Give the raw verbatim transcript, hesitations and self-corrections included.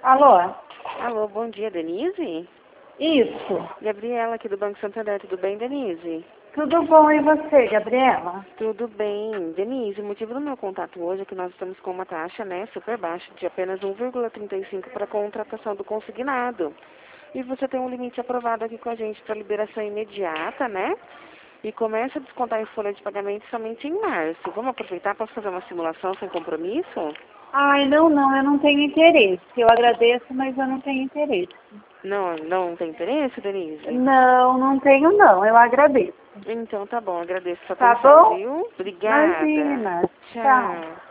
Alô? Alô, bom dia, Denise? Isso. Gabriela aqui do Banco Santander, tudo bem, Denise? Tudo bom e você, Gabriela? Tudo bem. Denise, o motivo do meu contato hoje é que nós estamos com uma taxa, né, super baixa, de apenas um vírgula trinta e cinco para contratação do consignado. E você tem um limite aprovado aqui com a gente para liberação imediata, né? E começa a descontar em folha de pagamento somente em março. Vamos aproveitar? Posso fazer uma simulação sem compromisso? Ai, não, não, eu não tenho interesse. Eu agradeço, mas eu não tenho interesse. Não, não tem interesse, Denise? Não, não tenho não, eu agradeço. Então tá bom, agradeço a sua Tá atenção, bom? viu? Obrigada. Imagina. Tchau. Tchau.